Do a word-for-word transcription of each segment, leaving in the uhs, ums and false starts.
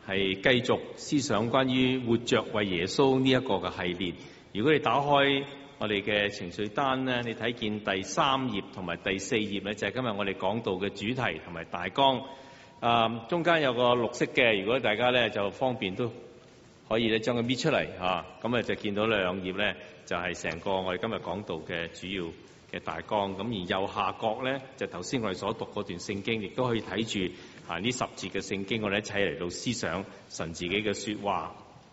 係繼續思想關於活着為耶穌呢一個嘅系列。如果你打開我哋嘅情緒單咧，你睇見第三頁同埋第四頁咧，就係今日我哋講道嘅主題同埋大綱。啊，中間有個綠色嘅，如果大家咧就方便都可以咧將佢搣出嚟嚇，咁啊就見到兩頁咧就係成個我哋今日講道嘅主要嘅大綱。咁而右下角咧就頭先我哋所讀嗰段聖經，亦都可以睇住啊呢十節嘅聖經，我哋一齊嚟到思想神自己嘅說話。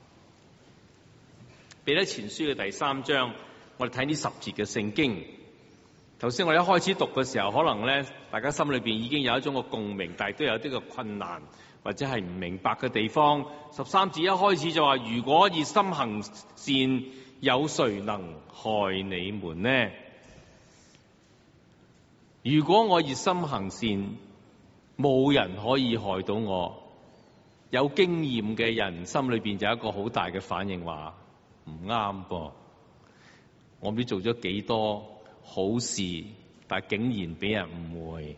彼得前書嘅第三章，我哋睇呢十節嘅聖經。頭先我哋一開始讀嘅時候，可能咧大家心裏邊已經有一種嘅共鳴，但係都有啲嘅困難或者係唔明白嘅地方。十三節一開始就話：如果熱心行善，有誰能害你們呢？如果我熱心行善，冇人可以害到我。有經驗嘅人心裏邊就有一個好大嘅反應，話唔啱噃。我唔知做咗幾多好事，但竟然俾人誤會。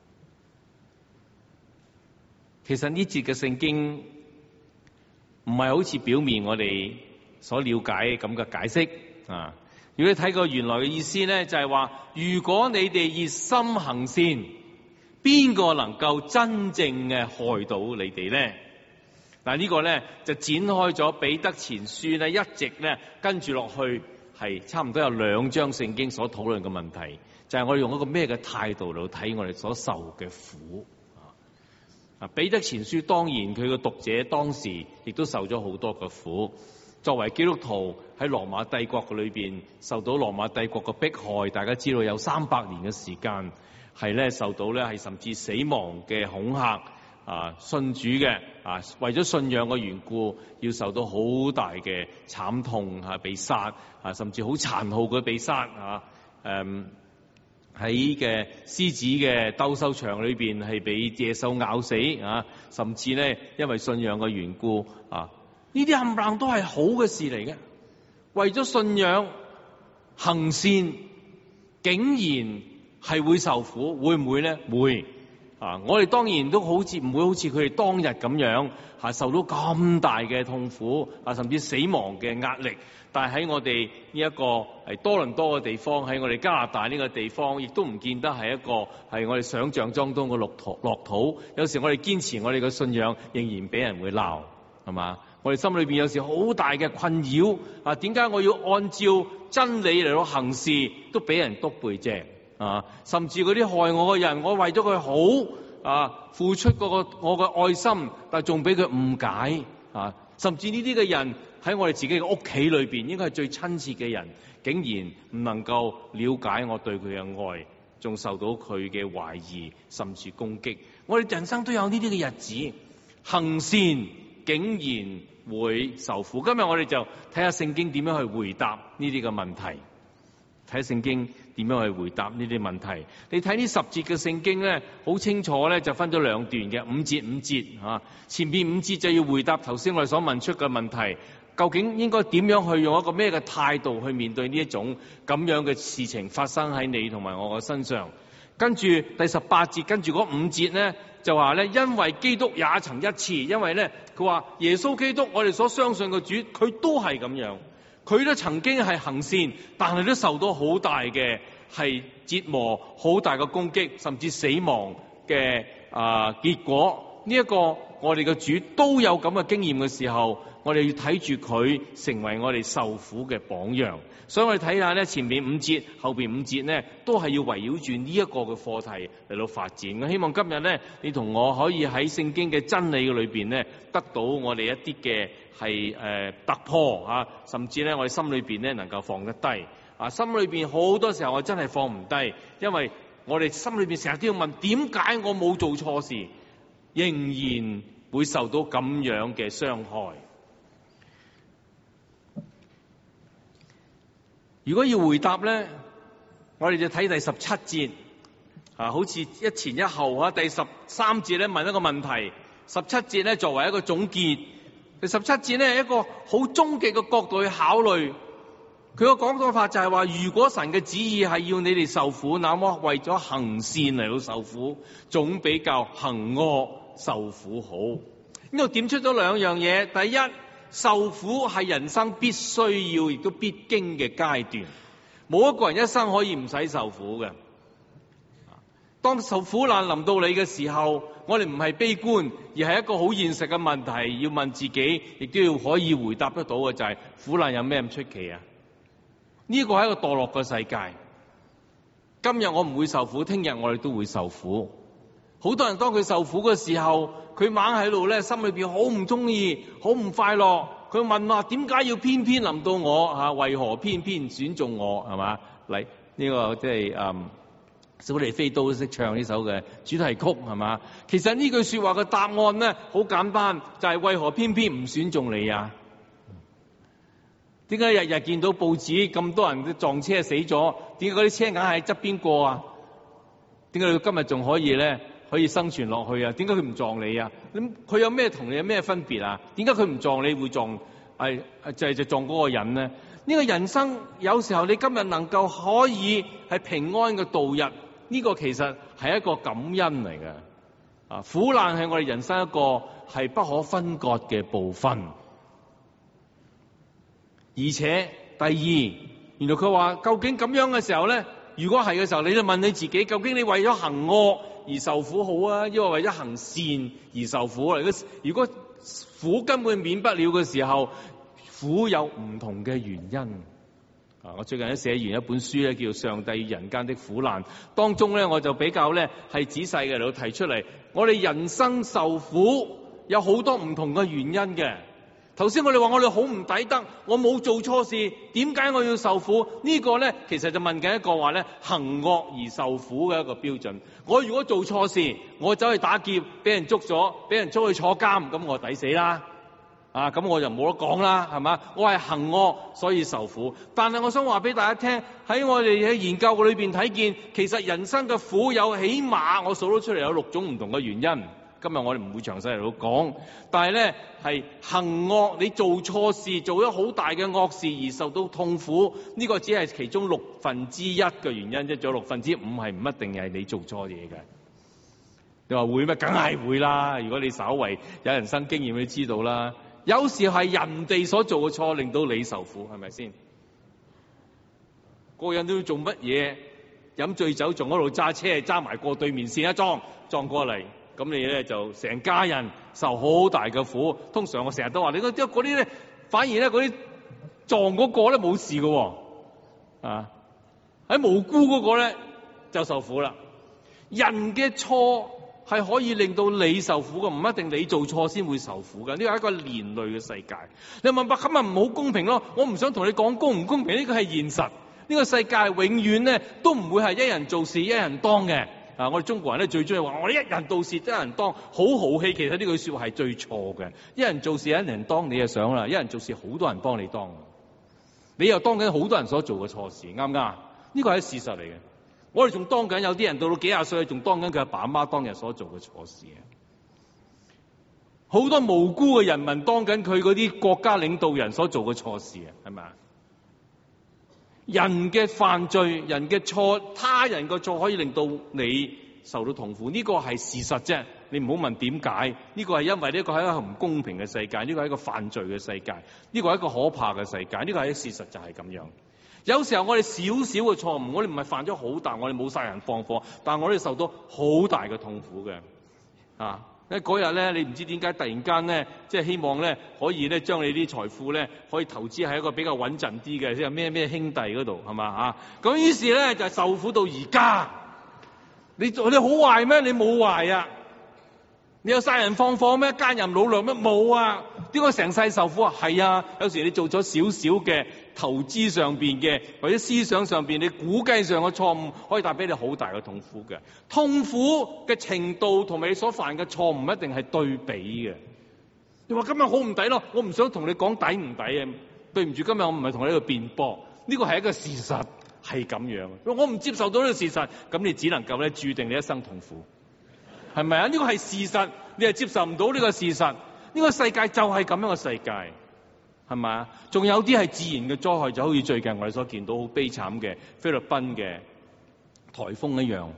其實呢節嘅聖經唔係好似表面我哋所了解咁嘅解釋啊。如果你睇過原來嘅意思咧，就係話，如果你哋熱心行善，邊個能夠真正嘅害到你哋咧？嗱，呢個咧就展開咗彼得前書咧，一直咧跟住落去。係差唔多有兩章聖經所討論嘅問題，就係、是、我哋用一個咩嘅態度嚟睇我哋所受嘅苦啊！彼得前書當然佢嘅讀者當時亦都受咗好多嘅苦。作為基督徒喺羅馬帝國嘅裏邊受到羅馬帝國嘅迫害，大家知道有三百年嘅時間係咧受到咧係甚至死亡嘅恐嚇啊！信主嘅啊，為咗信仰嘅緣故，要受到好大嘅慘痛嚇，被殺啊，甚至好殘酷嘅被殺啊！誒喺嘅獅子嘅鬥獸場裏邊係被野獸咬死啊！甚至咧因為信仰嘅緣故啊，呢啲冚唪唥都係好嘅事嚟嘅。為咗信仰行善，竟然係會受苦，會唔會咧？會。啊！我哋當然都好似唔會好似佢哋當日咁樣嚇受到咁大嘅痛苦啊，甚至死亡嘅壓力。但係喺我哋呢一個係多倫多嘅地方，喺我哋加拿大呢個地方，亦都唔見得係一個係我哋想象當中嘅樂土樂土。有時我哋堅持我哋嘅信仰，仍然俾人會鬧，係嘛？我哋心裏邊有時好大嘅困擾啊！點解我要按照真理嚟到行事，都俾人篤背脊？啊！甚至嗰啲害我嘅人，我為咗佢好啊，付出嗰個我嘅愛心，但係仲俾佢誤解啊！甚至呢啲嘅人喺我哋自己嘅屋企裏邊，應該係最親切嘅人，竟然唔能夠了解我對佢嘅愛，仲受到佢嘅懷疑，甚至攻擊。我哋人生都有呢啲嘅日子，行善竟然會受苦。今日我哋就睇下聖經點樣去回答呢啲嘅問題。睇聖經點樣去回答呢啲問題？你睇呢十節嘅聖經咧，好清楚咧，就分咗兩段嘅五節五節嚇。前邊五節就要回答頭先我哋所問出嘅問題，究竟應該點樣去用一個咩嘅態度去面對呢一種咁樣嘅事情發生喺你同埋我嘅身上？跟住第十八節，跟住嗰五節咧就話咧，因為基督也曾一次，因為咧佢話耶穌基督我哋所相信嘅主，佢都係咁樣。佢都曾經係行善，但係都受到好大嘅係折磨，好大嘅攻擊，甚至死亡嘅啊、呃、結果。呢、這、一個我哋嘅主都有咁嘅經驗嘅時候，我哋要睇住佢成為我哋受苦嘅榜樣。所以我哋睇下咧，前面五節、後邊五節咧，都係要圍繞住呢一個嘅課題嚟到發展。我希望今日咧，你同我可以喺聖經嘅真理嘅裏邊咧，得到我哋一啲嘅係誒突破啊，甚至咧我哋心裏邊咧能夠放得低啊。心裏邊好多時候我真係放唔低，因為我哋心裏邊成日都要問：點解我冇做錯事，仍然會受到咁樣嘅傷害？如果要回答咧，我哋就睇第十七節啊，好似一前一後啊。第十三節咧問一個問題，十七節咧作為一個總結。第十七節咧一個好終極嘅角度去考慮，佢個講講法就係話：如果神嘅旨意係要你哋受苦，那麼為咗行善嚟到受苦，總比較行惡受苦好。 呢度點出咗兩樣嘢。第一，受苦係人生必須要亦都必經嘅階段，冇一個人一生可以唔使受苦嘅。當受苦難臨到你嘅時候，我哋唔係悲觀，而係一個好現實嘅問題，要問自己，亦都要可以回答得到嘅就係、是、苦難有咩咁出奇啊？呢個係一個墮落嘅世界。今日我唔會受苦，聽日我哋都會受苦。好多人當佢受苦嘅時候，佢猛喺度咧，心裏邊好唔中意，好唔快樂。佢問話：點解要偏偏臨到我吓？為何偏偏選中我？係嘛？嚟呢個即係嗯。小李飛都識唱呢首嘅主題曲，係嘛？其實呢句說話嘅答案咧，好簡單，就係、是、為何偏偏唔選中你啊？點解日日見到報紙咁多人撞車死咗？點解嗰啲車硬係喺側邊過啊？點解佢今日仲可以咧可以生存落去啊？點解佢唔撞你啊？咁佢有咩同你有咩分別啊？點解佢唔撞你會撞？係就係就撞嗰個人咧？呢、這個人生有時候你今日能夠可以係平安嘅度日。呢個其實係一個感恩嚟嘅，啊，苦難係我哋人生一個係不可分割嘅部分。而且第二，原來佢話究竟咁樣嘅時候咧，如果係嘅時候，你就問你自己，究竟你為咗行惡而受苦好啊，抑或為咗行善而受苦嚟？如果苦根本免不了嘅時候，苦有唔同嘅原因。啊！我最近咧寫完一本書咧，叫《上帝與人間的苦難》，當中咧我就比較咧係仔細嘅嚟到提出嚟，我哋人生受苦有好多唔同嘅原因嘅。頭先我哋話我哋好唔抵得，我冇做錯事，點解我要受苦？這個、呢個咧其實就問緊一個話咧行惡而受苦嘅一個標準。我如果做錯事，我走去打劫，俾人捉咗，俾人捉去坐監，咁我抵死啦。啊，咁我就冇得講啦，係嘛？我係行惡，所以受苦。但係我想話俾大家聽，喺我哋嘅研究裏邊睇見，其實人生嘅苦有起碼我數到出嚟有六種唔同嘅原因。今日我哋唔會詳細嚟到講，但係咧係行惡，你做錯事，做咗好大嘅惡事而受到痛苦，呢、這個只係其中六分之一嘅原因啫，仲有六分之五係唔一定係你做錯嘢嘅。你話會咩？梗係會啦！如果你稍為有人生經驗，你知道啦。有時係人哋所做嘅錯令到你受苦，係咪先？個人都要做乜嘢？飲醉酒仲喺度揸車，揸埋過對面線一撞撞過嚟，咁你咧就成家人受好大嘅苦。通常我成日都話你嗰啲嗰啲咧，反而咧嗰啲撞嗰個咧冇事嘅，啊喺無辜嗰個咧就受苦啦。人嘅錯係可以令到你受苦嘅，唔一定你做錯先會受苦嘅。呢個係一個連累嘅世界。你明白咁咪唔好公平咯？我唔想同你講公唔公平，呢個係現實。呢個世界永遠咧都唔會係一人做事一人當嘅。啊，我哋中國人咧最中意話我哋一人做事一人當，好豪氣。其實呢句說話係最錯嘅。一人做事一人當，你就想啦，一人做事好多人幫你當，你又當緊好多人所做嘅錯事，啱唔啱？呢個係事實嚟嘅。我哋仲當緊有啲人到到幾廿歲，仲當緊佢阿爸阿媽當日所做嘅錯事。好多無辜嘅人民當緊佢嗰啲國家領導人所做嘅錯事啊，係咪啊？人嘅犯罪，人嘅錯，他人嘅錯可以令到你受到痛苦，呢個係事實啫。你唔好問點解，呢個係因為呢個係一個唔公平嘅世界，呢個係一個犯罪嘅世界，呢個係一個可怕嘅世界，呢個係事實就係咁樣。有時候我哋少少嘅錯誤，我哋唔係犯咗好大，我哋冇殺人放火，但係我哋受到好大嘅痛苦嘅。啊，咧嗰日咧，你唔知點解突然間咧，即係希望咧可以咧將你啲財富咧可以投資喺一個比較穩陣啲嘅，即係咩咩兄弟嗰度，係嘛啊？咁於是咧就受苦到而家。你你好壞咩？你冇壞啊！你有殺人放火咩？奸淫擄掠咩？冇啊！點解成世受苦啊？係啊，有時你做咗少少嘅投資上邊嘅，或者思想上邊你估計上嘅錯誤，可以帶俾你好大嘅痛苦嘅。痛苦嘅程度同埋你所犯嘅錯誤一定係對比嘅。你話今日好唔抵咯？我唔想同你講抵唔抵啊！對唔住，今日我唔係同你喺度辯駁，呢個係一個事實，係咁樣。我唔接受到呢個事實，咁你只能夠咧注定你一生痛苦。係咪啊？呢個係事實，你係接受唔到呢個事實。呢個世界就係咁樣嘅世界，係咪啊？仲有啲係自然嘅災害，就好似最近我哋所見到好悲慘嘅菲律賓嘅颱風一樣，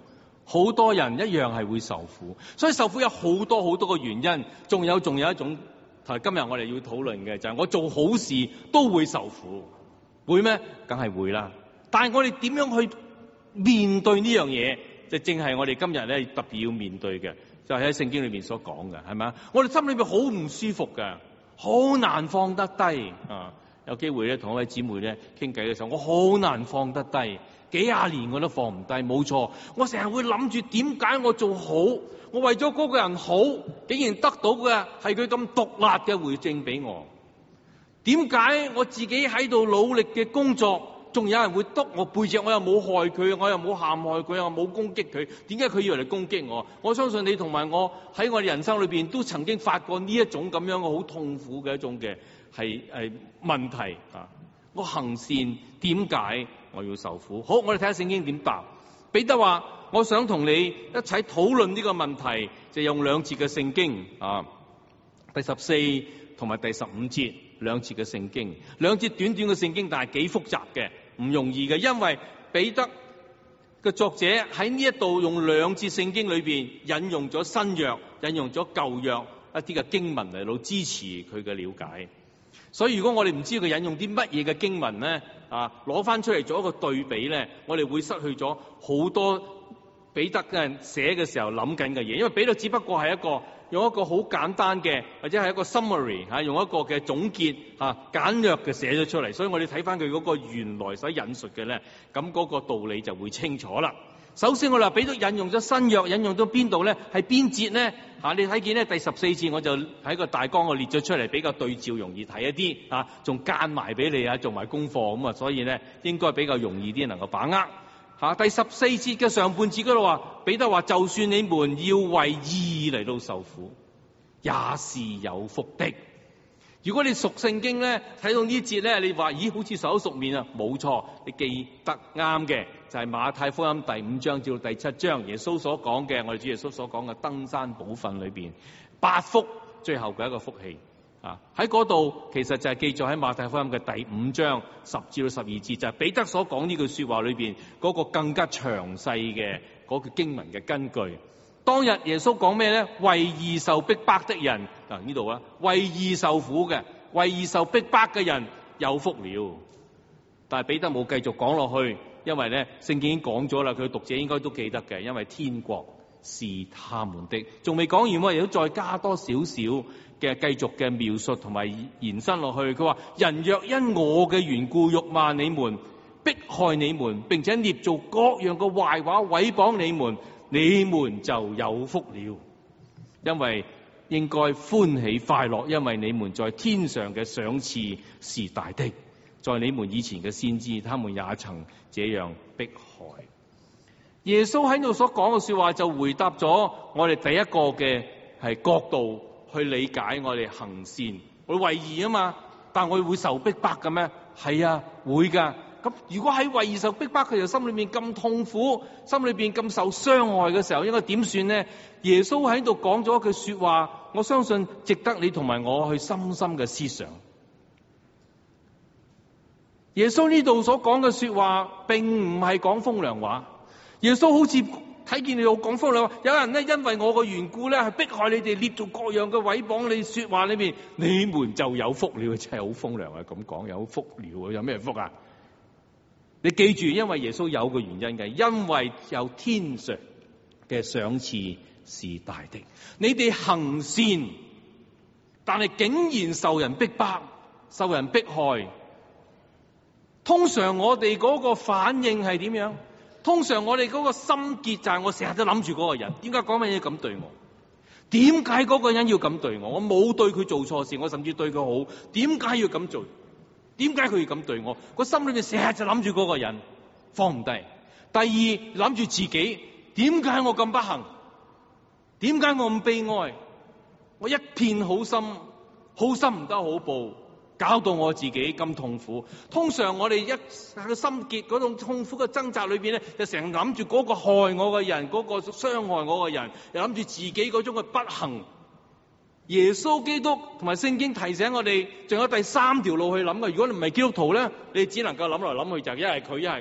好多人一樣係會受苦。所以受苦有好多好多個原因，仲有仲有一種，同今日我哋要討論嘅就係我做好事都會受苦，會咩？梗係會啦。但係我哋點樣去面對呢樣嘢，就正係我哋今日咧特別要面對嘅，就係喺聖經裏面所講嘅，係咪啊？我哋心裏邊好唔舒服嘅，好難放得低啊！有機會咧同一位姊妹咧傾偈嘅時候，我好難放得低。幾廿年我都放唔低，冇錯。我成日會諗住點解我做好，我為咗嗰個人好，竟然得到嘅係佢咁毒辣嘅回應俾我。點解我自己喺度努力嘅工作，仲有人會督我背脊，我又冇害佢，我又冇陷害佢，我冇攻擊佢，點解佢要嚟攻擊我？我相信你同埋我喺我哋人生裏邊都曾經發過呢一種咁樣嘅好痛苦嘅一種嘅係係問題啊！我行善點解我要受苦？好，我哋睇下聖經點答。彼得話：我想同你一齊討論呢個問題，就用兩節嘅聖經啊，第十四同埋第十五節兩節嘅聖經，兩節短短嘅聖經，但係幾複雜嘅，唔容易嘅，因為彼得嘅作者喺呢一度用兩節聖經裏邊引用咗新約，引用咗舊約一啲嘅經文嚟到支持佢嘅了解。所以如果我哋唔知道佢引用啲乜嘢嘅經文咧，啊，攞翻出嚟做一個對比咧，我哋會失去咗好多彼得嘅人寫嘅時候諗緊嘅嘢，因為彼得只不過係一個用一個好簡單嘅，或者係一個 summary 吓，用一個嘅總結吓簡約嘅寫咗出嚟，所以我哋睇翻佢嗰個原來所引述嘅咧，咁嗰個道理就會清楚啦。首先我哋話彼得引用咗新約，引用到邊度咧？係邊節咧？吓，你睇見咧第十四節，我就喺個大綱我列咗出嚟，比較對照容易睇一啲吓，仲間埋俾你啊，做埋功課咁啊，所以咧應該比較容易啲能夠把握吓。第十四節嘅上半節嗰度話，彼得話：就算你們要為義嚟到受苦，也是有福的。如果你熟聖經咧，睇到呢節咧，你話咦，好似熟口熟面啊？冇錯，你記得啱嘅就係、是、馬太福音第五章至到第七章，耶穌所講嘅，我哋主耶穌所講嘅登山寶訓裏邊八福最後嘅一個福氣啊！喺嗰度其實就係記載喺馬太福音嘅第五章十至到十二節，就係、是、彼得所講呢句說話裏邊嗰個更加詳細嘅嗰個經文嘅根據。當日耶穌講咩咧？為義受逼迫的人嗱，呢度啊，為義受苦嘅，為義受逼迫嘅人有福了。但係彼得冇繼續講落去，因為咧聖經已經講咗啦，佢讀者應該都記得嘅，因為天國是他們的。仲未講完，我亦都再加多少少嘅繼續嘅描述同埋延伸落去。佢話：人若因我嘅緣故辱罵你們、迫害你們，並且捏造各樣嘅壞話毀謗你們，你們就有福了，因為應該歡喜快樂，因為你們在天上嘅賞賜是大的。在你們以前嘅先知，他們也曾這樣迫害。耶穌喺度所講嘅說話，就回答咗我哋第一個嘅係角度去理解我哋行善，我哋為義啊嘛，但我哋會受逼迫嘅咩？係啊，會噶。咁如果喺為義受逼迫，佢就心裏面咁痛苦，心裏邊咁受傷害嘅時候，應該點算呢？耶穌喺度講咗一句說話，我相信值得你同埋我去深深嘅思想。耶穌呢度所講嘅說話，並唔係講風涼話。耶穌好似睇見你講風涼話，有人咧因為我嘅緣故咧，係迫害你哋，捏造各樣嘅毀謗你說話裏面，你們就有福了。真係好風涼啊！咁講有福了，有咩福啊？你記住，因為耶穌有個原因嘅，因為有天上嘅賞賜是大的。你哋行善，但係竟然受人逼迫、受人迫害。通常我哋嗰個反應係點樣？通常我哋嗰個心結就係我成日都諗住嗰個人，點解講乜嘢咁對我？點解嗰個人要咁對我？我冇對佢做錯事，我甚至對佢好，點解要咁做？點解佢要咁對我？個心裏面成日就諗住嗰個人，放唔低。第二，諗住自己，點解我咁不幸？點解我咁悲哀？我一片好心，好心唔得好報，搞到我自己咁痛苦。通常我哋一喺個心結嗰種痛苦嘅掙扎裏邊咧，就成日諗住嗰個害我嘅人，嗰個傷害我嘅人，又諗住自己嗰種嘅不幸。耶穌基督同埋聖經提醒我哋，仲有第三條路去諗嘅。如果你唔係基督徒咧，你只能夠諗來諗去就一係佢，一係我。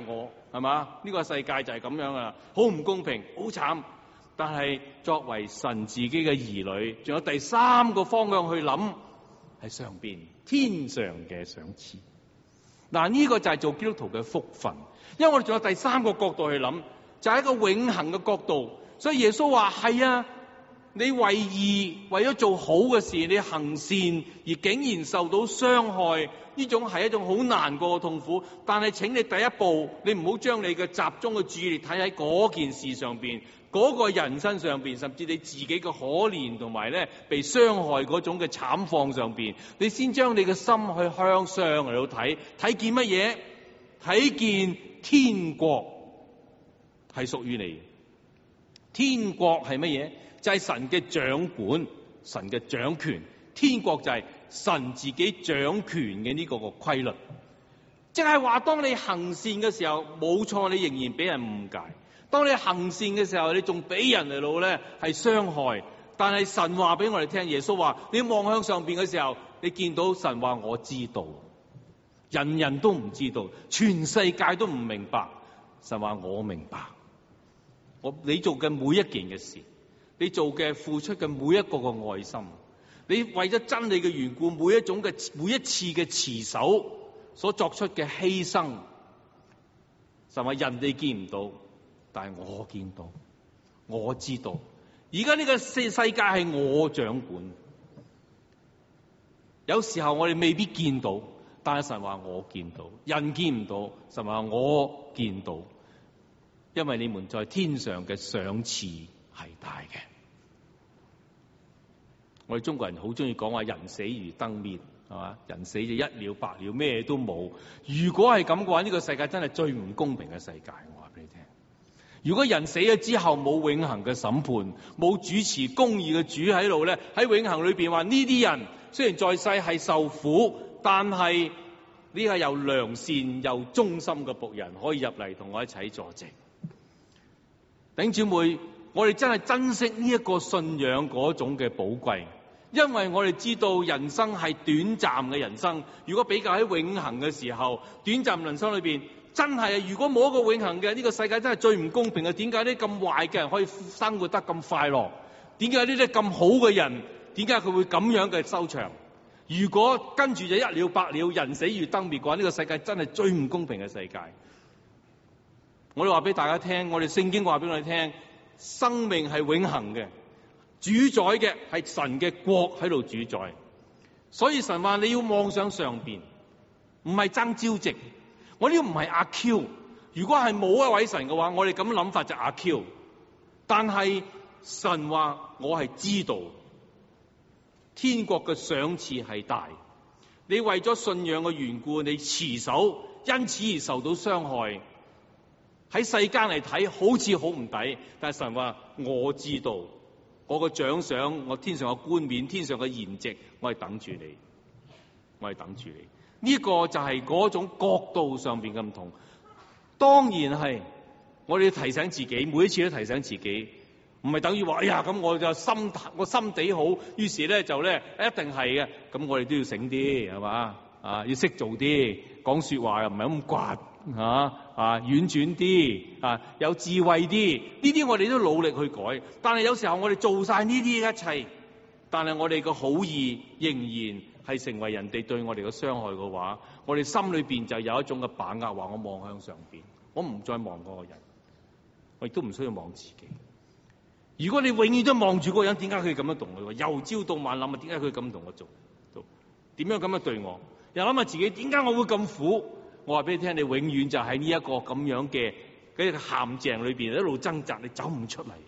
係嘛？呢個世界就係咁樣啊，好唔公平，好慘。但係作為神自己嘅兒女，仲有第三個方向去諗，係上邊天上嘅賞賜。嗱，呢個就係做基督徒嘅福分，因為我哋仲有第三個角度去諗，就係一個永恆嘅角度。所以耶穌話：係啊，你為義，為咗做好嘅事，你行善而竟然受到傷害，呢種係一種好難過嘅痛苦。但係請你第一步，你唔好將你嘅集中嘅注意力睇喺嗰件事上邊，嗰個人身上邊，甚至你自己嘅可憐同埋咧被傷害嗰種嘅慘況上邊，你先將你嘅心去向上嚟到睇，睇見乜嘢？睇見天國係屬於你嘅。天國係乜嘢？就係神嘅掌管，神嘅掌權。天國就係神自己掌權嘅呢個個規律。即係話，當你行善嘅時候，冇錯，你仍然俾人誤解。當你行善嘅時候，你仲俾人嚟到咧係傷害。但係神話俾我哋聽，耶穌話：你望向上邊嘅時候，你見到神話我知道，人人都唔知道，全世界都唔明白。神話我明白。我你做嘅每一件嘅事，你做嘅付出嘅每一個嘅愛心，你為咗真理嘅緣故，每一種嘅每一次嘅持守所作出嘅犧牲，神話人哋見唔到，但係我見到，我知道。而家呢個世世界係我掌管，有時候我哋未必見到，但係神話我見到，人見唔到，神話我見到。因為你們在天上嘅賞賜係大嘅。我哋中國人好中意講話人死如燈滅，係嘛？人死就一了百了，咩都冇。如果係咁嘅話，呢個世界真係最唔公平嘅世界。我話俾你聽，如果人死咗之後冇永恆嘅審判，冇主持公義嘅主喺度咧，喺永恆裏邊話呢啲人雖然在世係受苦，但係呢個又良善又忠心嘅僕人可以入嚟同我一齊坐席。弟兄姊妹，我哋真係珍惜呢一個信仰嗰種嘅寶貴，因為我哋知道人生係短暫嘅人生。如果比較喺永恆嘅時候，短暫人生裏邊真係，如果冇一個永恆嘅呢個世界，真係最唔公平嘅。點解呢咁壞嘅人可以生活得咁快樂？點解呢啲咁好嘅人，點解佢會咁樣嘅收場？如果跟住就一了百了，人死如燈滅嘅話，呢個世界真係最唔公平嘅世界。我哋話俾大家聽，我哋聖經話俾我哋聽，生命係永恆嘅，主宰嘅係神嘅國喺度主宰。所以神話你要望上上邊，唔係爭朝夕。我呢個唔係阿 Q， 如果係冇一位神嘅話，我哋咁諗法就阿 Q。但係神話我係知道，天國嘅賞賜係大。你為咗信仰嘅緣故，你持守，因此而受到傷害。喺世間嚟睇好似好唔抵，但係神話我知道，我個獎賞，我天上嘅冠冕，天上嘅筵席，我係等住你，我係等住你。呢個就係嗰種角度上邊嘅唔同。當然係我哋要提醒自己，每一次都提醒自己，唔係等於話哎呀咁我就心我心地好，於是咧就咧一定係嘅。咁我哋都要醒啲，係嘛啊？要識做啲，講說話又唔係咁刮。吓啊，婉轉啲啊，有智慧啲，呢啲我哋都努力去改。但係有時候我哋做晒呢啲一切，但係我哋個好意仍然係成為人哋對我哋嘅傷害嘅話，我哋心裏邊就有一種嘅把握，話我望向上邊，我唔再望嗰個人，我亦都唔需要望自己。如果你永遠都望住嗰個人，點解佢咁樣同我？由朝到晚諗啊，點解佢咁同我做？點樣咁樣對我？又諗下自己，點解我會咁苦？我話俾你聽，你永遠就喺呢一個咁樣嘅嗰個陷阱裏邊一路掙扎，你走唔出嚟。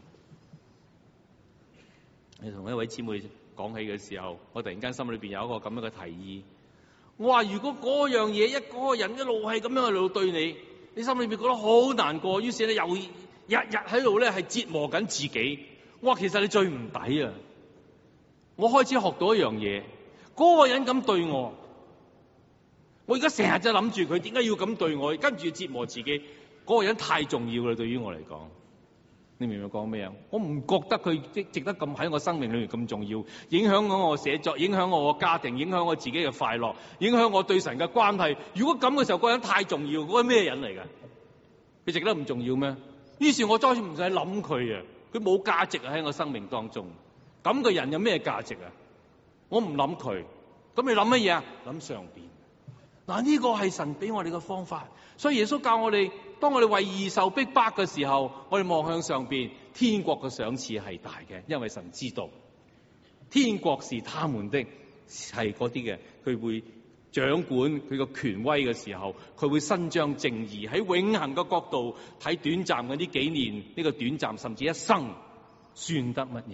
你同一位姊妹講起嘅時候，我突然間心裏邊有一個咁樣嘅提議。我話如果嗰樣嘢一嗰個人一路係咁樣一路對你，你心裏邊覺得好難過，於是你又日日喺度咧係折磨緊自己。我話其實你最唔抵啊！我開始學到一樣嘢，嗰個人咁對我。我而家成日就諗住佢點解要咁對我，跟住折磨自己。嗰、那個人太重要啦，對於我嚟講，你明唔明講咩啊？我唔覺得佢值值得咁喺我生命裏面咁重要，影響咗我寫作，影響我個家庭，影響我自己嘅快樂，影響我對神嘅關係。如果咁嘅時候，嗰個人太重要，嗰個咩人嚟㗎？ 佢值得唔重要咩？於是我再唔使諗佢啊，佢冇價值啊喺我生命當中。咁嘅人有咩價值啊？我唔諗佢，咁你諗乜嘢啊？諗上邊。嗱，呢個係神俾我哋嘅方法，所以耶穌教我哋，當我哋為義受逼迫嘅時候，我哋望向上邊，天國嘅賞賜係大嘅，因為神知道天國是他們的，係嗰啲嘅，佢會掌管佢個權威嘅時候，佢會伸張正義，喺永恆嘅角度睇短暫嘅呢幾年，呢、這個短暫甚至一生算得乜嘢？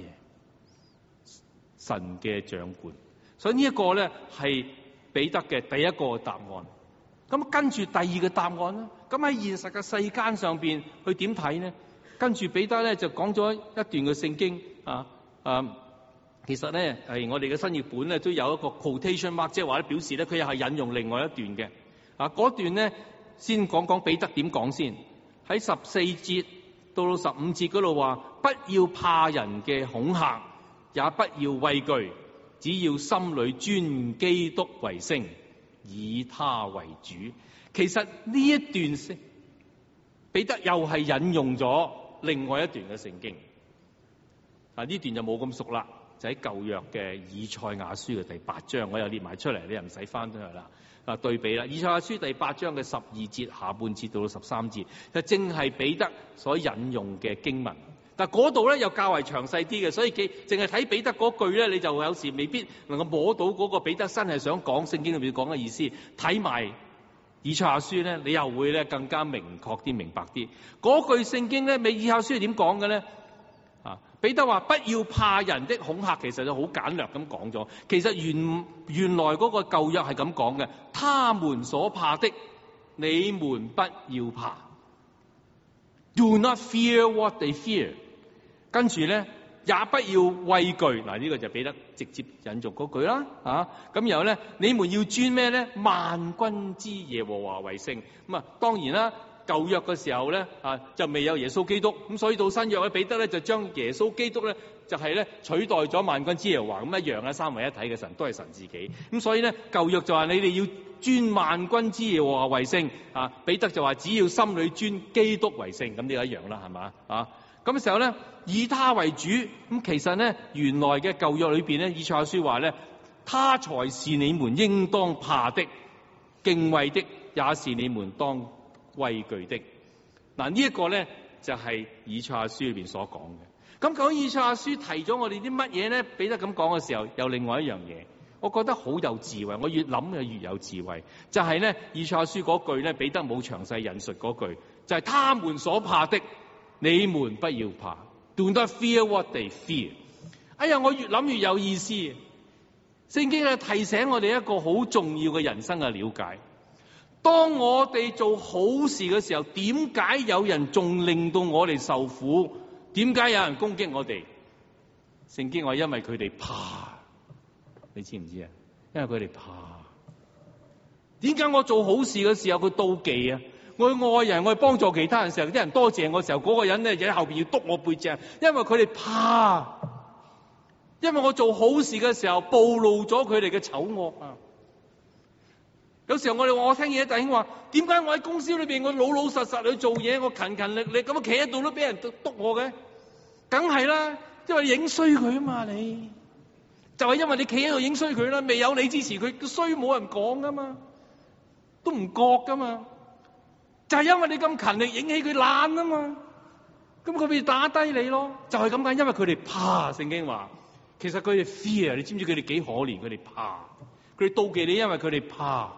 神嘅掌管，所以呢一個咧係彼得嘅第一個答案。咁跟住第二個答案啦，咁喺現實嘅世間上邊，佢點睇呢？跟住彼得咧就講咗一段嘅聖經啊啊，其實咧係我哋嘅新譯本咧都有一個 quotation mark，即係話咧表示咧佢又係引用另外一段嘅啊。嗰段咧先講講彼得點講先，喺十四節到到十五節嗰度話，不要怕人嘅恐嚇，也不要畏懼，只要心裏尊基督為聖，以他為主。其實呢一段聖彼得又係引用咗另外一段嘅聖經。啊，呢段就冇咁熟啦，就喺舊約嘅以賽亞書嘅第八章，我又列埋出嚟，你又唔使翻出去啦。啊，對比啦，以賽亞書第八章嘅十二節下半節到到十三節，就正係彼得所引用嘅經文。但嗰度咧又較為詳細啲嘅，所以佢淨係睇彼得嗰句咧，你就有時未必能夠摸到嗰個彼得真係想講聖經裏面講嘅意思。睇埋以賽亞書咧，你又會咧更加明確啲、明白啲。嗰句聖經咧，以賽亞書係點講嘅咧？啊，彼得話不要怕人的恐嚇，其實就好簡略咁講咗。其實原原來嗰個舊約係咁講嘅，他們所怕的，你們不要怕。Do not fear what they fear。跟住咧，也不要畏懼。嗱，呢個就彼得直接引述嗰句啦。啊，咁然後咧，你們要尊咩咧？萬軍之耶和華為聖。咁啊，當然啦，舊約嘅時候咧，啊就未有耶穌基督，咁所以到新約咧，彼得咧就將耶穌基督咧就係咧取代咗萬軍之耶和華，咁一樣啦，三位一體嘅神都係神自己。咁所以咧，舊約就話你哋要尊萬軍之耶和華為聖。啊，彼得就話只要心裏尊基督為聖，咁呢個一樣啦，係嘛？啊。咁嘅時候咧，以他為主。咁其實咧，原來嘅舊約裏邊咧，以賽亞書話咧，他才是你們應當怕的，敬畏的也是你們當畏懼的。嗱，呢一個咧就係以賽亞書裏邊所講嘅。咁究竟以賽亞書提咗我哋啲乜嘢咧？彼得咁講嘅時候，有另外一樣嘢，我覺得好有智慧。我越諗就越有智慧。就係咧，以賽亞書嗰句咧，彼得冇詳細引述嗰句，就係他們所怕的，你們不要怕。 Do not fear what they fear。 哎呀，我越諗越有意思。聖經係提醒我哋一個好重要嘅人生嘅了解。當我哋做好事嘅時候，點解有人仲令到我哋受苦？點解有人攻擊我哋？聖經話因為佢哋怕。你知唔知啊？因為佢哋怕。點解我做好事嘅時候佢妒忌啊？我去愛人，我去幫助其他人嘅時候，啲人多謝我嘅時候，嗰、那個人咧就喺後邊要督我背脊，因為佢哋怕，因為我做好事嘅時候暴露咗佢哋嘅醜惡啊！有時候我哋話我聽嘢弟兄話，點解我喺公司裏邊我老老實實去做嘢，我勤勤力力咁樣企喺度都俾人督督我嘅？梗係啦，因為影衰佢啊嘛，你就係、是、因為你企喺度影衰佢啦，未有你支持佢衰，冇人講噶嘛，都唔覺噶嘛。就係因為你咁勤力，引起佢懶啊嘛，咁佢咪打低你咯？就係咁解，因為佢哋怕。聖經話，其實佢哋 fear， 你知唔知佢哋幾可憐？佢哋怕，佢哋妒忌你，因為佢哋怕。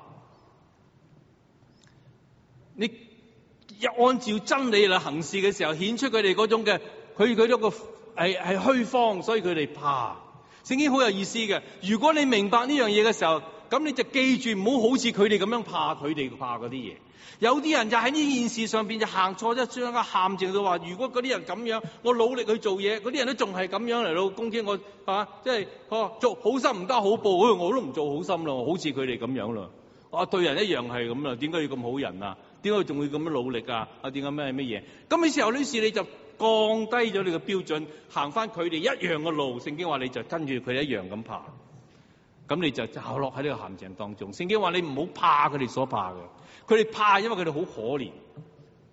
你一按照真理嚟行事嘅時候，顯出佢哋嗰種嘅，佢佢嗰個係係虛謊，所以佢哋怕。聖經好有意思嘅，如果你明白呢樣嘢嘅時候，咁你就記住唔好好似佢哋咁樣怕佢哋怕嗰啲嘢。有啲人就喺呢件事上邊就行錯咗，將個陷阱到話，如果嗰啲人咁樣，我努力去做嘢，嗰啲人都仲係咁樣嚟到攻擊我，啊，即係哦做好心唔得好報，我都唔做好心咯，好似佢哋咁樣咯。啊，對人一樣係咁啦，點解要咁好人啊？點解仲會咁樣努力啊？啊，點解咩乜嘢？咁嘅時候，於是你就降低咗你嘅標準，行翻佢哋一樣嘅路。聖經話你就跟住佢一樣咁爬，咁你就走落喺呢個陷阱當中。聖經話你唔好怕佢哋所怕嘅。佢哋怕，因為佢哋好可憐，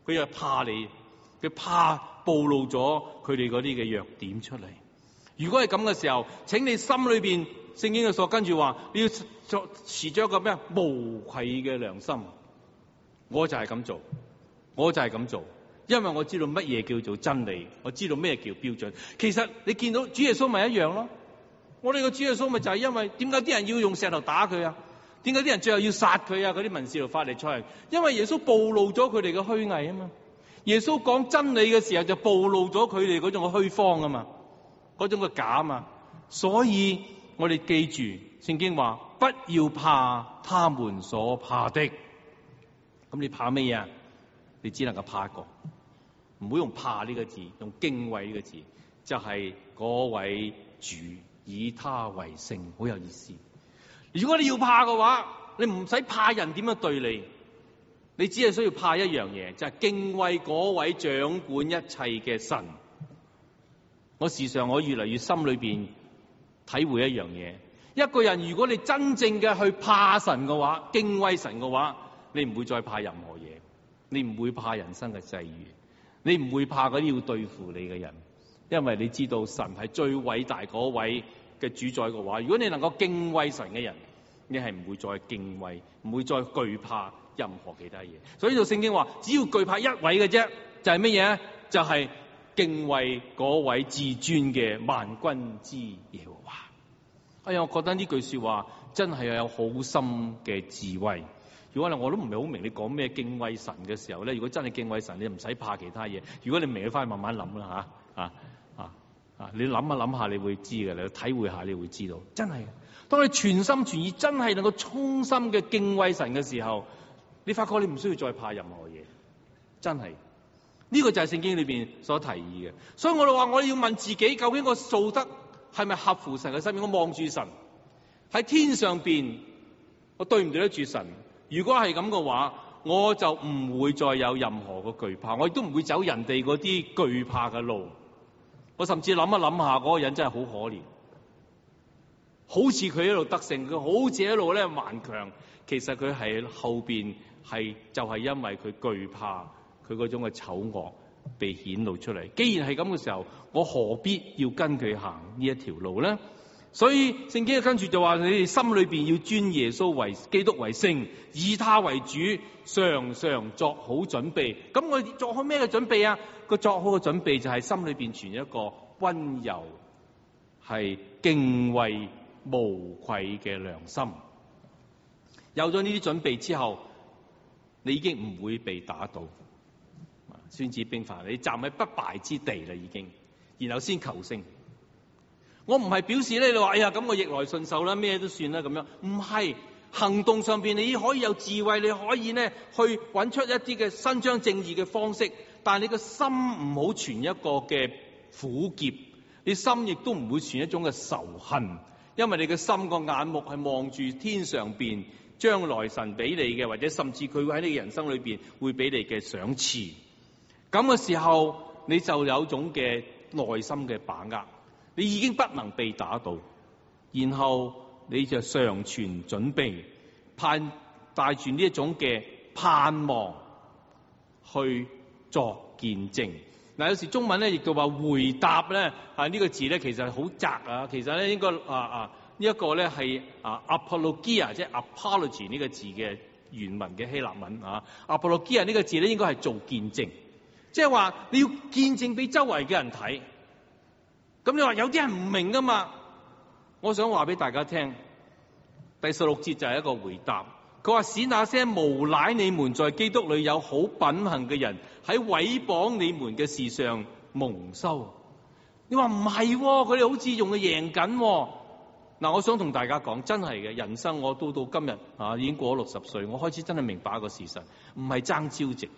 佢又怕你，佢怕暴露咗佢哋嗰啲嘅弱點出嚟。如果係咁嘅時候，請你心裏邊聖經嘅所跟住話，你要作持咗一個咩啊？無愧嘅良心。我就係咁做，我就係咁做，因為我知道乜嘢叫做真理，我知道咩叫標準。其實你見到主耶穌咪一樣咯。我哋個主耶穌咪就係因為點解啲人要用石頭打佢啊？點解啲人最後要殺佢啊？嗰啲文士同法利賽人，因為耶穌暴露咗佢哋嘅虛偽啊嘛。耶穌講真理嘅時候就暴露咗佢哋嗰種嘅虛謊啊嘛，嗰種嘅假啊嘛。所以我哋記住聖經話，不要怕他們所怕的。咁你怕咩啊？你只能夠怕一個，唔好用怕呢個字，用敬畏呢個字，就係嗰位主，以他為聖，好有意思。如果你要怕嘅話，你唔使怕人點樣對你，你只係需要怕一樣嘢，就係敬畏嗰位掌管一切嘅神。我時常我越嚟越心裏邊體會一樣嘢，一個人如果你真正嘅去怕神嘅話，敬畏神嘅話，你唔會再怕任何嘢，你唔會怕人生嘅際遇，你唔會怕嗰啲要對付你嘅人，因為你知道神係最偉大嗰位嘅主宰嘅話，如果你能夠敬畏神嘅人，你係唔會再敬畏，唔會再懼怕任何其他嘢。所以呢度聖經話，只要懼怕一位嘅啫，就係乜嘢？就係、是、敬畏嗰位至尊嘅萬軍之耶和華。哎呀，我覺得呢句說話真係有好深嘅智慧。如果我都唔係好明你講咩敬畏神嘅時候咧，如果真係敬畏神，你唔使怕其他嘢。如果你明，你翻去慢慢諗啦吓，啊啊啊！你諗下諗下，你會知嘅，你體會下，你會知道，真係。當你全心全意真係能夠衷心嘅敬畏神嘅時候，你發覺你唔需要再怕任何嘢，真係。呢個就係聖經裏邊所提議嘅。所以我哋話，我要問自己，究竟我做得係咪合乎神嘅心意？我望住神喺天上邊，我對唔對得住神？如果係咁嘅話，我就唔會再有任何嘅懼怕，我亦都唔會走人哋嗰啲懼怕嘅路。我甚至諗一諗下，嗰個人真係好可憐。好似佢一路得勝，佢好似一路咧頑強，其實佢係後邊係就係、是、因為佢懼怕佢嗰種嘅醜惡被顯露出嚟。既然係咁嘅時候，我何必要跟佢行呢一條路咧？所以聖經跟住就話，你哋心裏邊要尊耶穌為基督為聖，以他為主，常常作好準備。咁我做好咩嘅準備啊？個作好嘅準備就係心裏邊存一個溫柔，係敬畏無愧嘅良心。有咗呢啲準備之後，你已經唔會被打倒。孫子兵法，你站喺不敗之地啦，已經，然後先求勝。我唔係表示咧，你話哎呀咁我逆來順受啦，咩都算啦咁樣。唔係，行動上邊你可以有智慧，你可以咧去揾出一啲嘅伸張正義嘅方式，但係你個心唔好存一個嘅苦澀，你心亦都唔會存一種嘅仇恨。因為你嘅心個眼目係望住天上邊將來神俾你嘅，或者甚至佢會喺你嘅人生裏邊會俾你嘅賞賜。咁嘅時候，你就有種嘅內心嘅把握，你已經不能被打倒。然後你就常存準備，盼帶住呢一種嘅盼望去作見證。嗱，有時中文咧亦都話回答咧，啊呢個字咧其實係好窄啊，其實咧應該啊啊呢一個咧係啊 apologia 即係 apology 呢個字嘅原文嘅希臘文啊 apologia 呢個字咧應該係做見證，即係話你要見證俾周圍嘅人睇。咁你話有啲人唔明噶嘛？我想話俾大家聽，第十六節就係一個回答。佢話使那些誣賴你們在基督裏有好品行嘅人喺毀謗你們嘅事上蒙羞。你話唔係，佢哋好似用嘅贏緊。嗱，我想同大家講，真係嘅人生，我到到今日啊，已經過咗六十歲，我開始真係明白一個事實，唔係爭朝夕嘅。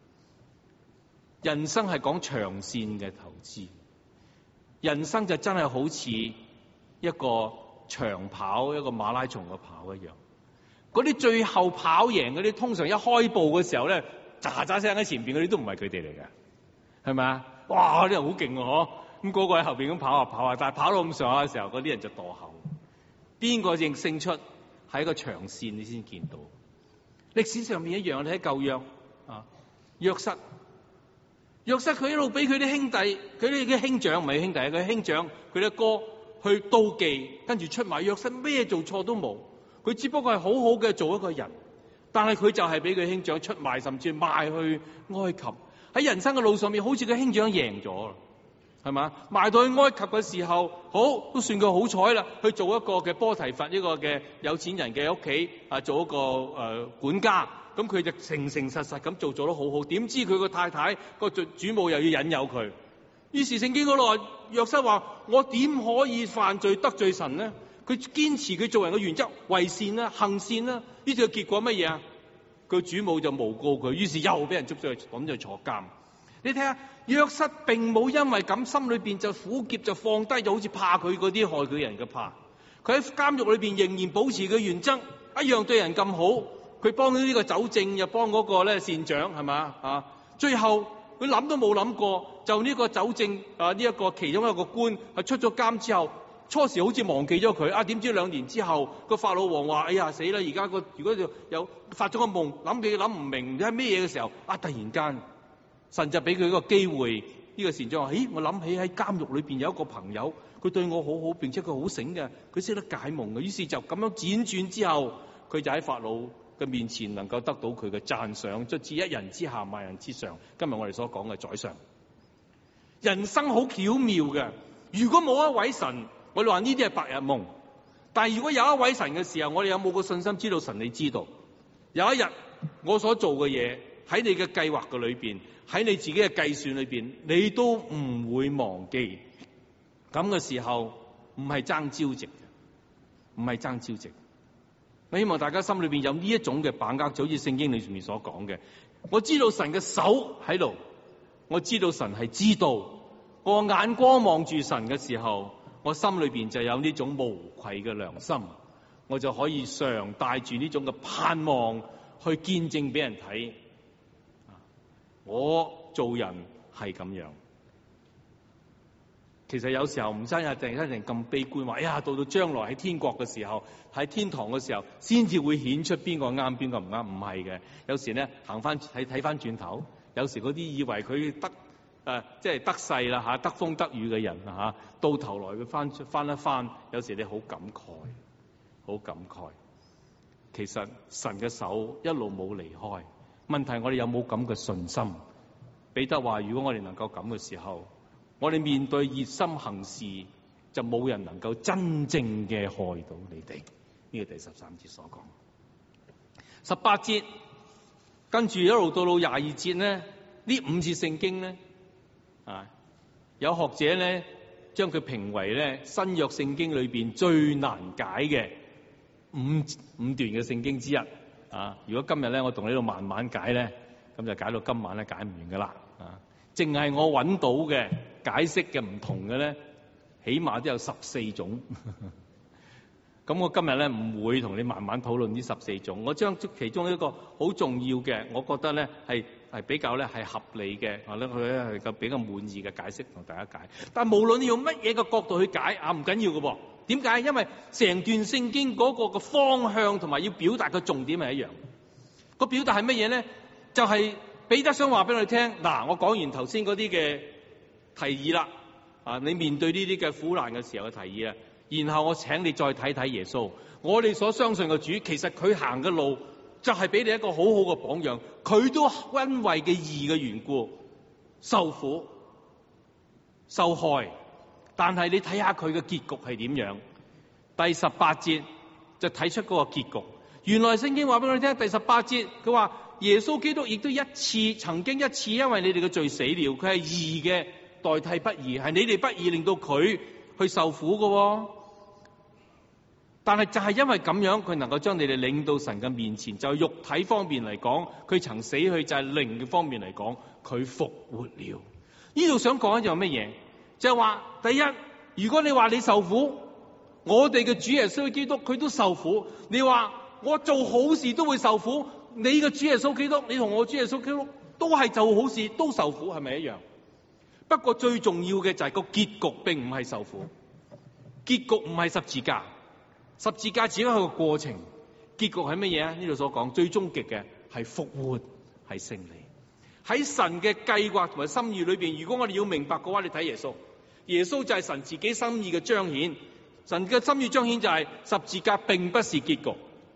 人生係講長線嘅投資，人生就真係好似一個長跑，一個馬拉松嘅跑一樣。嗰啲最後跑贏嗰啲，通常一開步嘅時候咧，喳喳聲喺前邊嗰啲都唔係佢哋嚟嘅，係咪啊？哇！啲人好勁喎，嗬！咁嗰個喺後邊咁跑下跑下，但係跑到咁上下嘅時候，嗰啲人就墮後。邊個認勝出係一個長線，你先見到。歷史上面一樣，你喺舊約啊，約瑟約瑟佢一路俾佢啲兄弟，佢哋嘅兄長唔係兄弟，佢兄長佢啲哥去妒忌，跟住出賣。約瑟咩做錯都冇，佢只不過係好好嘅做一個人，但係佢就係俾佢兄長出賣，甚至賣去埃及。喺人生嘅路上面，好似佢兄長贏咗啦，係嘛？賣到去埃及嘅時候，好都算佢好彩啦，去做一個嘅波提乏，一個嘅有錢人嘅屋企啊，做一個誒、呃、管家。咁佢就誠誠實實咁做，做得好好。點知佢個太太個主母又要引誘佢，於是聖經嗰度約瑟話：我點可以犯罪得罪神呢？佢堅持佢做人嘅原則，為善啦，行善啦。於是個結果乜嘢啊？佢主母就誣告佢，於是又俾人捉咗去，咁就坐監。你睇下約瑟並冇因為咁心裏邊就苦澀就放低，就好似怕佢嗰啲害佢人嘅怕。佢喺監獄裏邊仍然保持佢原則，一樣對人咁好。佢幫呢個酒政，又幫嗰個咧善長，係嘛啊？最後佢諗都冇諗過，就呢個酒政啊，呢一個其中一個官係出咗監之後，初時好似忘記咗佢啊，點知兩年之後個法老王話：哎呀死啦！而家個如果就有發咗個夢，諗佢諗唔明係咩嘢嘅時候，啊突然間神就俾佢一個機會。呢個善長話：咦，我諗起喺監獄裏邊有一個朋友，佢對我好好，並且佢好醒嘅，佢識得解夢嘅。於是就咁樣輾轉之後，佢就喺法老嘅面前能夠得到佢嘅讚賞，卒之一人之下萬人之上。今日我哋所講嘅宰相，人生好巧妙嘅。如果冇一位神，我哋話呢啲係白日夢。但係如果有一位神嘅時候，我哋有冇個信心知道神你知道？有一日我所做嘅嘢喺你嘅計劃嘅裏邊，喺你自己嘅計算裏邊，你都唔會忘記。咁嘅時候唔係爭朝夕，唔係爭朝夕。我希望大家心裏邊有呢一種嘅把握，就好似聖經裏面所講嘅。我知道神嘅手喺度，我知道神係知道。我眼光望住神嘅時候，我心裏邊就有呢種無愧嘅良心，我就可以常帶住呢種嘅盼望去見證俾人睇。我做人係咁樣。其實有時候唔真係突然間咁悲觀，話哎呀，到到將來喺天國嘅時候，喺天堂嘅時候，先至會顯出邊個啱邊個唔啱。唔係嘅，有時咧行翻睇睇翻轉頭，有時嗰啲以為佢得誒即係得勢啦嚇，得風得雨嘅人啊嚇，到頭來佢翻翻一翻，有時你好感慨，好感慨。其實神嘅手一路冇離開，問題我哋有冇咁嘅信心？彼得話：如果我哋能夠咁嘅時候，我哋面對熱心行事，就冇人能夠真正嘅害到你哋。呢個第十三節所講。十八節跟住一路到到廿二節咧，呢五節聖經咧，啊，有學者咧將佢評為咧新約聖經裏邊最難解嘅五五段嘅聖經之一。啊，如果今日咧我同你度慢慢解咧，咁就解到今晚咧解唔完噶啦。啊，淨係我揾到嘅解釋嘅唔同嘅咧，起碼都有十四種。咁我今日咧唔會同你慢慢討論呢十四種，我將其中一個好重要嘅，我覺得咧係係比較咧係合理嘅，或者佢咧係個比較滿意嘅解釋同大家解。但係無論你用乜嘢嘅角度去解啊，唔緊要嘅噃。點解？因為成段聖經嗰個嘅方向同埋要表達嘅重點係一樣。個表達係乜嘢咧？就係彼得想話俾我哋聽。嗱，我講完頭先嗰啲嘅提議啦，啊，你面對呢啲嘅苦難嘅時候嘅提議啊。然後我請你再睇睇耶穌，我哋所相信嘅主，其實佢行嘅路就係俾你一個好好嘅榜樣。佢都因為嘅義嘅緣故受苦受害，但係你睇下佢嘅結局係點樣？第十八節就睇出嗰個結局。原來聖經話俾我哋聽，第十八節佢話耶穌基督亦都一次曾經一次因為你哋嘅罪死了，佢係義嘅代替不義，係你哋不義令到佢去受苦嘅。但係就係因為咁樣，佢能夠將你哋領到神嘅面前。就肉體方面嚟講，佢曾死去；就係靈嘅方面嚟講，佢復活了。呢度想講一樣乜嘢？就係話，第一，如果你話你受苦，我哋嘅主耶穌基督佢都受苦。你話我做好事都會受苦，你嘅主耶穌基督，你同我主耶穌基督都係做好事都受苦，係咪一樣？不過最重要嘅就係個結局，並唔係受苦，結局唔係十字架。十字架只係一個過程，結局係乜嘢啊？呢度所講最終極嘅係復活，係勝利。 喺神嘅計劃同埋心意裏邊，如果我哋要明白嘅話，你睇耶穌，耶穌就係神自己心意嘅彰顯。神嘅心意彰顯就係十字架並不是結局，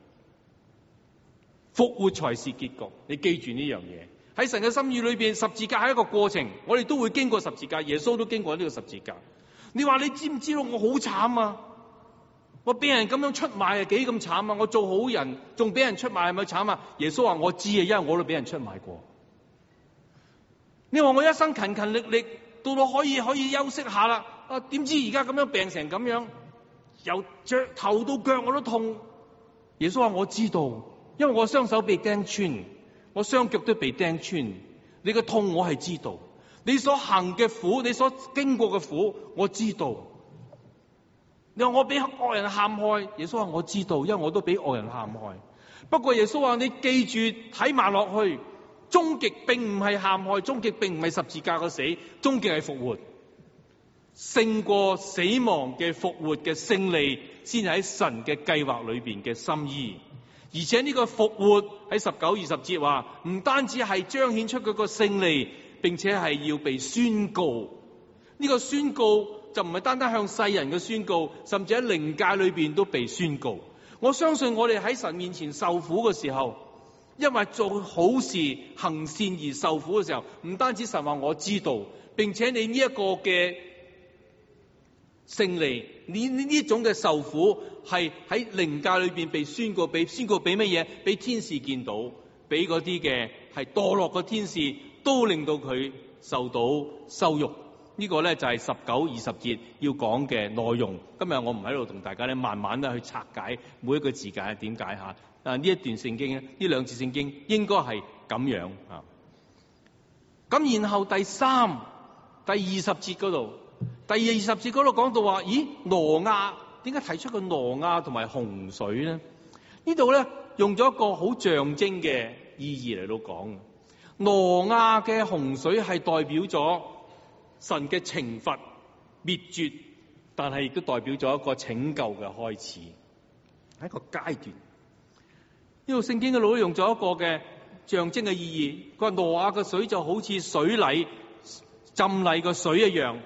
復活才是結局。你記住呢樣嘢。喺神嘅心意裏邊，十字架係一個過程，我哋都會經過十字架，耶穌都經過呢個十字架。你話你知唔知道我好慘啊？我俾人咁樣出賣係幾咁慘啊？我做好人仲俾人出賣係咪慘啊？耶穌話我知啊，因為我都俾人出賣過。你話我一生勤勤力力，到到可以可以休息下啦，啊點知而家咁樣病成咁樣，由腳頭到腳我都痛。耶穌話我知道，因為我雙手被釘穿，我雙腳都被釘穿，你嘅痛我係知道，你所行嘅苦，你所經過嘅苦，我知道。你話我俾惡人陷害，耶穌話我知道，因為我都俾惡人陷害。不過耶穌話你記住睇埋落去，終極並唔係陷害，終極並唔係十字架嘅死，終極係復活，勝過死亡嘅復活嘅勝利，先係喺神嘅計劃裏邊嘅心意。而且呢個復活喺十九二十節話，唔單止係彰顯出佢個勝利，並且係要被宣告。呢個宣告就唔係單單向世人嘅宣告，甚至喺靈界裏邊都被宣告。我相信我哋喺神面前受苦嘅時候，因為做好事行善而受苦嘅時候，唔單止神話我知道，並且你呢一個嘅勝利，你呢種嘅受苦係喺靈界裏邊被宣告，被宣告俾乜嘢？俾天使見到，俾嗰啲嘅係墮落嘅天使都令到佢受到羞辱。呢個咧就係十九二十節要講嘅內容。今日我唔喺度同大家咧慢慢咧去拆解每一個字解係點解吓。啊呢一段聖經咧，呢兩節聖經應該係咁樣啊。咁然後第三、第二十節嗰度，第二十節嗰度講到話，咦，挪亞點解提出個挪亞同埋洪水咧？呢度咧用咗一個好象徵嘅意義嚟到講。挪亞嘅洪水係代表咗神嘅懲罰滅絕，但係亦都代表咗一個拯救嘅開始，係一個階段。呢度聖經嘅路都用咗一個嘅象徵嘅意義，佢話挪亞嘅水就好似水禮浸禮嘅水一樣。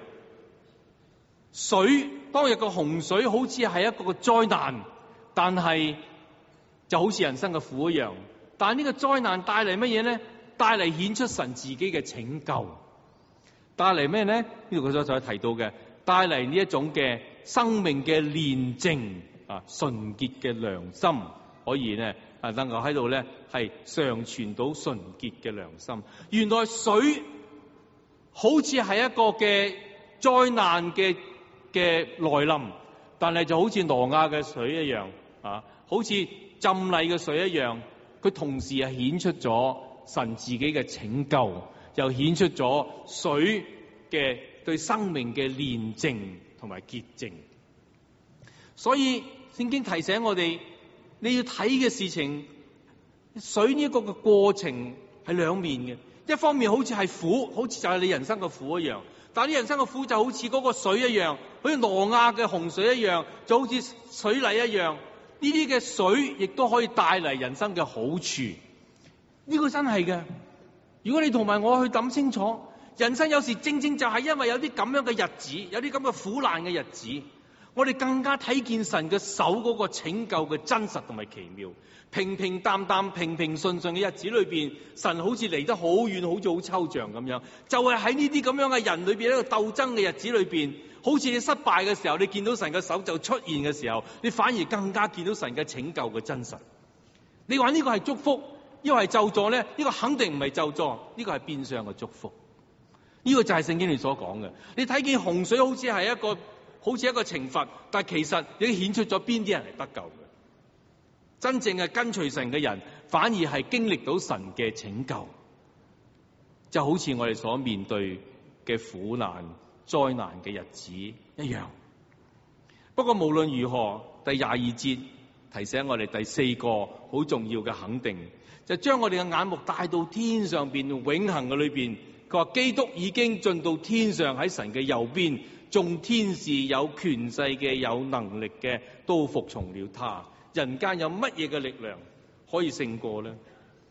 水當日個洪水好似係一個嘅災難，但係就好似人生嘅苦一樣。但係呢個災難帶嚟乜嘢咧？帶嚟顯出神自己嘅拯救。帶嚟咩咧？呢度佢所再提到嘅，帶嚟呢一種嘅生命嘅煉淨啊，純潔嘅良心，可以咧啊能夠喺度咧係常傳到純潔嘅良心。原來水好似係一個嘅災難嘅嘅來臨，但係就好似挪亞嘅水一樣啊，好似浸禮嘅水一樣，佢同時係顯出咗神自己嘅拯救。又顯出咗水嘅對生命嘅煉淨同埋潔淨。所以聖經提醒我哋，你要睇嘅事情，水呢一個嘅過程係兩面嘅。一方面好似係苦，好似就係你人生嘅苦一樣，但係你人生嘅苦就好似嗰個水一樣，好似挪亞嘅洪水一樣，就好似水禮一樣。呢啲嘅水亦都可以帶嚟人生嘅好處。呢個真係嘅。如果你同埋我去諗清楚，人生有時正正就係因為有啲咁樣嘅日子，有啲咁嘅苦難嘅日子，我哋更加睇見神嘅手嗰個拯救嘅真實同埋奇妙。平平淡淡、平平順順嘅日子裏邊，神好似離得好遠，好似好抽象咁樣。就係喺呢啲咁樣嘅人裏邊，一個鬥爭嘅日子裏邊，好似你失敗嘅時候，你見到神嘅手就出現嘅時候，你反而更加見到神嘅拯救嘅真實。你話呢個係祝福？因為係咒詛咧，呢、這個肯定唔係咒詛，呢、這個係變相嘅祝福。呢、這個就係聖經裏所講嘅。你睇見洪水好似係一個，好似一個懲罰，但係其實已經顯出咗邊啲人係得救嘅。真正係跟隨神嘅人，反而係經歷到神嘅拯救。就好似我哋所面對嘅苦難、災難嘅日子一樣。不過無論如何，第廿二節提醒我哋第四個好重要嘅肯定。就將我哋嘅眼目帶到天上邊永恆嘅裏邊。佢話基督已經進到天上，喺神嘅右邊，眾天使有權勢嘅、有能力嘅都服從了他。人間有乜嘢嘅力量可以勝過呢？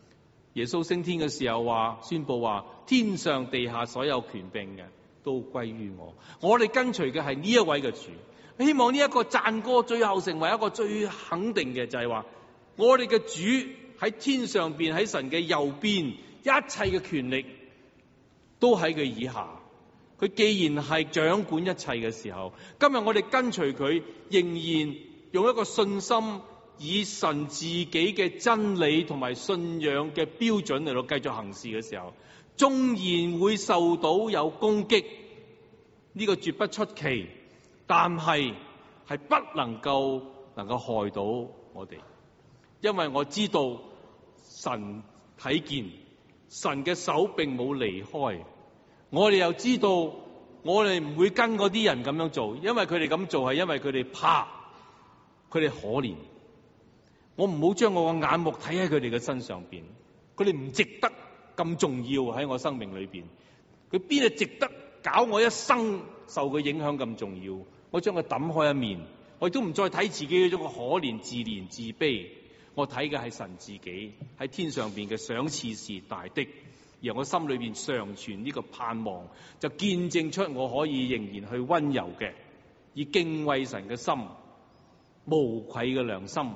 耶穌升天嘅時候話，宣布話天上地下所有權柄嘅都歸於我。我哋跟隨嘅係呢一位嘅主。希望呢一個讚歌最後成為一個最肯定嘅，就係話我哋嘅主喺天上邊，喺神嘅右邊，一切嘅權力都喺佢以下。佢既然係掌管一切嘅時候，今日我哋跟隨佢，仍然用一個信心，以神自己嘅真理同埋信仰嘅標準嚟到繼續行事嘅時候，縱然會受到有攻擊，呢個絕不出奇，但係係不能夠能夠害到我哋，因為我知道神睇見，神嘅手並冇離開。我哋又知道，我哋唔會跟嗰啲人咁樣做，因為佢哋咁做係因為佢哋怕，佢哋可憐。我唔好將我個眼目睇喺佢哋嘅身上邊，佢哋唔值得咁重要喺我生命裏邊。佢邊係值得搞我一生受佢影響咁重要？我將佢抌開一面，我亦都唔再睇自己嗰種可憐、自憐、自卑。我睇嘅係神自己喺天上邊嘅賞賜是大的。而我心裏邊常存呢個盼望，就見證出我可以仍然去溫柔嘅，以敬畏神嘅心、無愧嘅良心，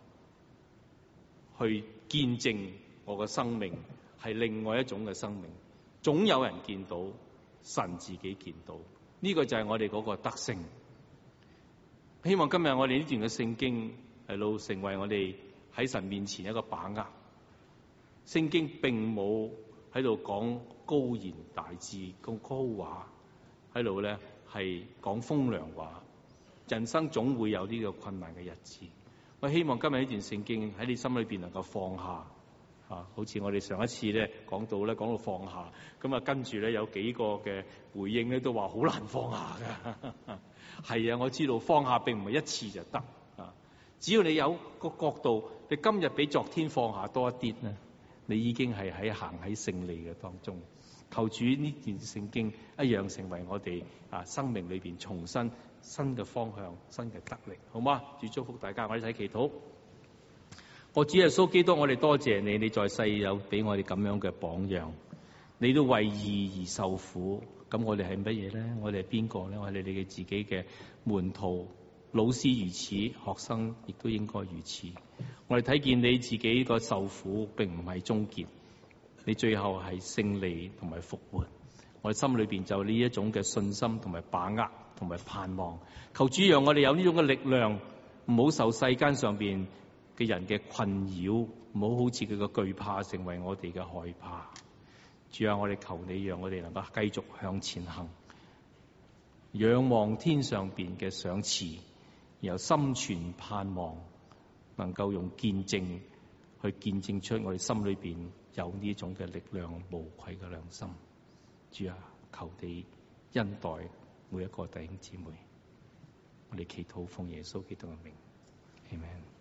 去見證我嘅生命係另外一種嘅生命。總有人見到，神自己見到，呢個就係我哋嗰個得勝。希望今日我哋呢段嘅聖經係到成為我哋喺神面前一個把握。聖經並冇喺度講高言大志、講高話，喺度咧係講風涼話。人生總會有呢個困難嘅日子。我希望今日呢段聖經喺你心裏邊能夠放下，啊，好似我哋上一次咧講到咧講到放下，咁啊跟住咧有幾個嘅回應咧都話好難放下㗎。係啊，我知道放下並唔係一次就得啊，只要你有個角度，你今日比昨天放下多一啲咧，你已經係喺行喺勝利嘅當中。求主呢段聖經一樣成為我哋啊生命裏邊重新新嘅方向、新嘅得力，好嗎？主祝福大家，我哋一齊祈禱。我主耶穌基督，我哋多謝你，你在世有俾我哋咁樣嘅榜樣，你都為義而受苦。咁我哋係乜嘢咧？我哋係邊個咧？我哋你嘅自己嘅門徒、老師如此，學生亦都應該如此。我哋睇見你自己個受苦並唔係終結，你最後係勝利同埋復活。我哋心裏邊就呢一種嘅信心同埋把握同埋盼望。求主讓我哋有呢種嘅力量，唔好受世間上邊嘅人嘅困擾，唔好好似佢嘅懼怕成為我哋嘅害怕。主啊，我哋求你讓我哋能夠繼續向前行，仰望天上邊嘅賞賜，然後心存盼望，能夠用見證去見證出我哋心裏邊有呢種嘅力量，無愧嘅良心。主啊，求你恩待每一個弟兄姊妹，我哋祈禱奉耶穌基督嘅名，阿們。